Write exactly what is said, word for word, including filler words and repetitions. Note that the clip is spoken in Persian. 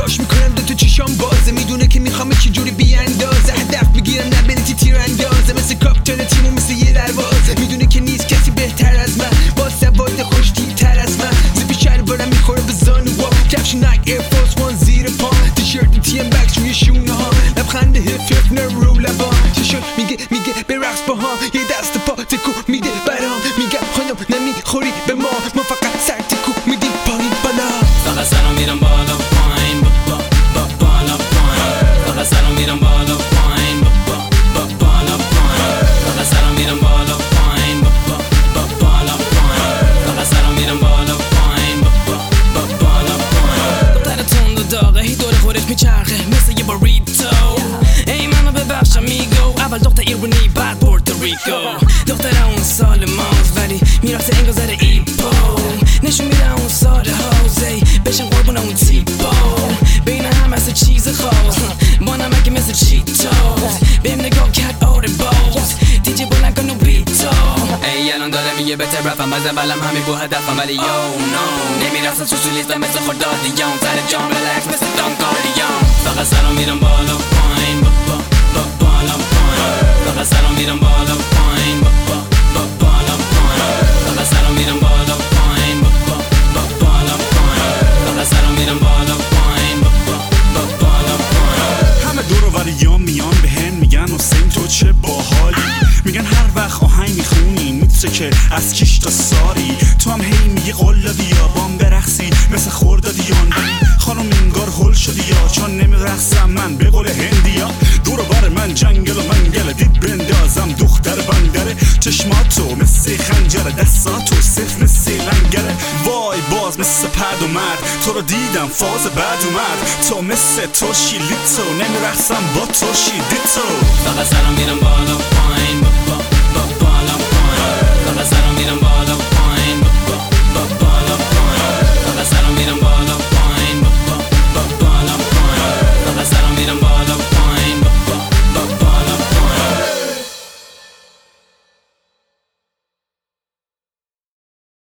نگاش میکنم دو تا چشام بازه، میدونه که میخوام چه جوری بیاندازه، هدف بگیرم نه بره تیر اندازه، مثل کاپیتان تیم و مثل یه دروازه، میدونه که نیست کسی بهتر از من، با سواد خوش تر از من، زیپی شلوارم میخوره به زانوها، کفش نایک ایر فورس وان زیر پام، تیشرت تی ام بکس روی شونه ها، لبخند هف هف نرو لبام، چشم میگه میگه برقص با هم، یه دست پا تکو میده برام، میگم خانم نمیخوری به ما، ما فقط سر تکو میدیم پایین بالا، فقط سرم میرم بالا پایین، با با بالا پایین، فقط سرم میرم بالا پایین، با با بالا پایین، فقط سرم میرم بالا پایین، با با بالا پایین، فقط سرم میرم بالا پایین، با با بالا پایین. دختر تند و داغه هی دور خودش میچرخه مثل یه باریتو، ای منو ببخش امیگو، اول دختر ایرانی بعد پورتوریکو، دختر اون سال ماست ولی میرفته انگار زره ایپو، نشون میده اون سال هاوزی بشن قربون اون تیپو، بین هم مثل چیز خاص با نمک مثل چیتوز، بهم نگاه کرد آره باز دیجی بلند کن و بیتو، ای الان داره میگه بهتر رفم از اولم همین بود هدفم ولی یو نو نمیرفتم سوسولیستم مثل خردادیان، سر جام ریلکس مثل دانکاردیان، فقط سرم میرم بالا پایین، با با با بالا پایین، فقط سرم میرم بالا پایین، با با با بالا پایین، فقط سرم میرم بالا پایین، با با با بالا پایین، فقط سرم میرم بالا پایین، با با با بالا پایین. همه دور و وریام میان بهم میگن حسین تو چه باحالی، میگن هر وقت آهنگ میخونی میتره که از کیش تا ساری، تو هم هی میگی قلا بیابان برقصی مثل خردادیان، خانم انگار هل شدی یا چون نمیرقصم من به قول هندیا، دور و بر من جنگل و منگل دید بندازم دختر بندره، چشماتو مثل خنجره دستاتو صف مثل لنگره، وای باز مثل پرد و مرد تو رو دیدم فاز بعد اومد، تو مثل تو شیلیتو نمیرقصم با تو شیدیتو، فقط سرم میرم بالا